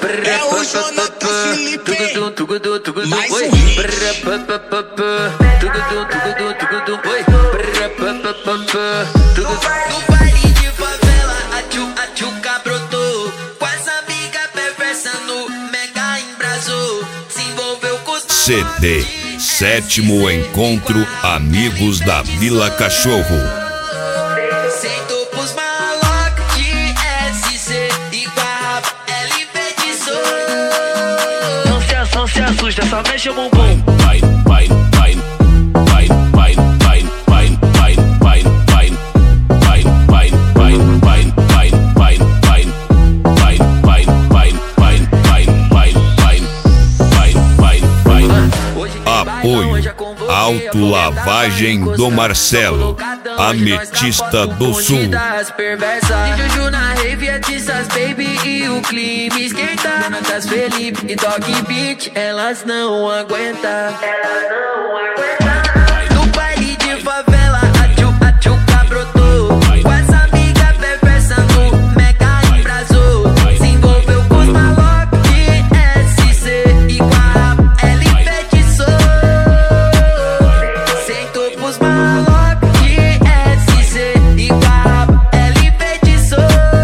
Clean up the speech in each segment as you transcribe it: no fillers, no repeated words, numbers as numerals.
É o Jonathan Felipe, mais um hit. No baile de favela, a tchuca brotou. Com as amigas perversas no mega embrasou. Se envolveu com os CD, sétimo encontro Amigos da Vila Cachorro. sentou pros malocos de SC e com a rapa LV de som. Não se assusta, só mexe o bumbum. Apoio Autolavagem do Marcelo, Ametista do Sul. De Juju na rave, artistas baby e o clima esquenta. Jonatas Felipe e Dog Beat, elas não aguentam. No baile de favela, a tchuca brotou. Com essa amiga perversa no mega embrasou. Se envolveu com os malocos de SC e com a rapa LV de som. Sentou pros malocos de SC e com a rapa LV de som.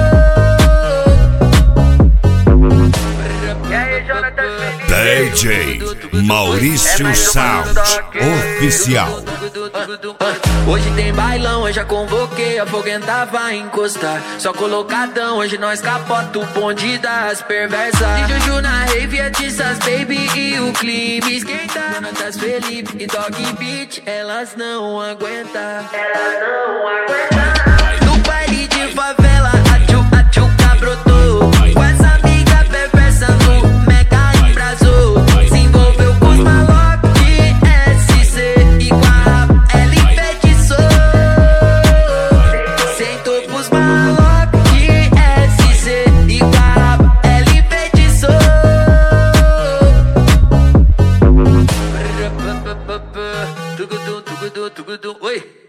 E aí, Jonathan Felipe? DJ Maurício Sound Oficial. Hoje tem bailão, eu já convoquei, a foguenta vai encostar. Só colocadão, hoje nós capota o bonde das perversas. De Juju na rave, artistas baby e o clima esquenta. Jonatas Felipe e Dog Beat, elas não aguentam. No baile de favela, a tchuca brotou. Com essa amiga perversa no mega embrasou. Se envolveu com os malocos de SC e com a rapa LV de som. Sentou pros malocos de SC e com a rapa LV de som. Oi.